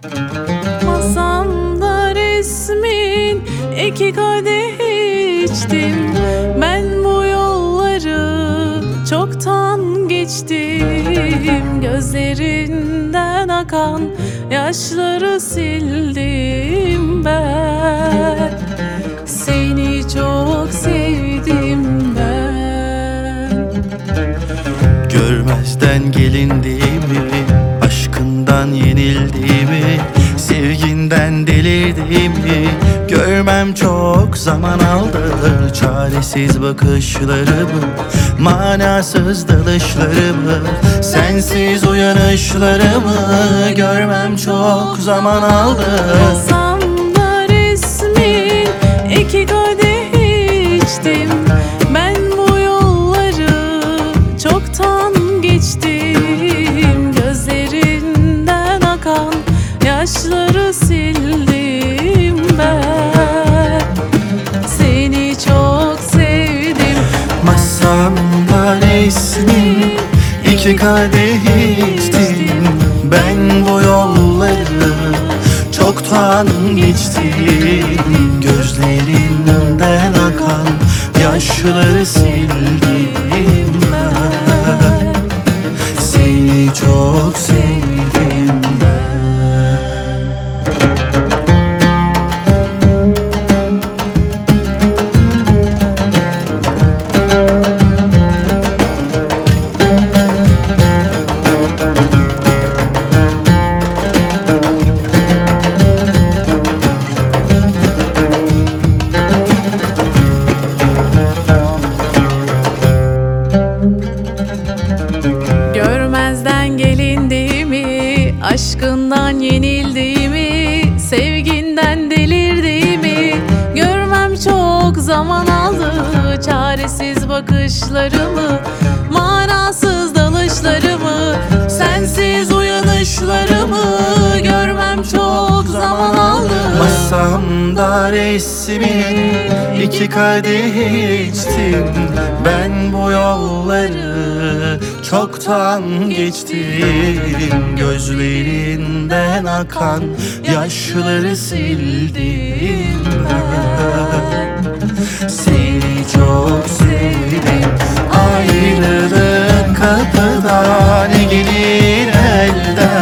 Masamda resmin iki kadeh içtim. Ben bu yolları çoktan geçtim. Gözlerinden akan yaşları sildim ben. Seni çok sevdim ben. Görmezden gelindiğimi, aşkından yenildiğimi, sevginden delirdiğimi görmem çok zaman aldı. Çaresiz bakışlarımı, manasız dalışlarımı, sensiz uyanışlarımı görmem çok zaman aldı. Masamda resmin iki kadeh içtim. Ben bu yolları çoktan geçtim. Gözlerinden akan yaşları sildim ben. Seni çok sevdim. Masamda resmin iki kadeh içtim. Ben bu yolları çoktan geçtim. Gözlerinden akan yaşları sildim ben. Seni çok sevdim ben. Görmezden gelindiğimi, aşkından yenildiğimi, sevginden delirdiğimi görmem çok zaman aldı. Çaresiz bakışlarımı, manasız dalışlarımı, sensiz uyanışlarımı görmem çok zaman aldı. Masamda resmin iki kadeh içtim. Ben bu yolları çoktan geçtim. Gözlerinden akan yaşları sildim ben. Seni çok sevdim. Ayrılık kapıdan gelir elden.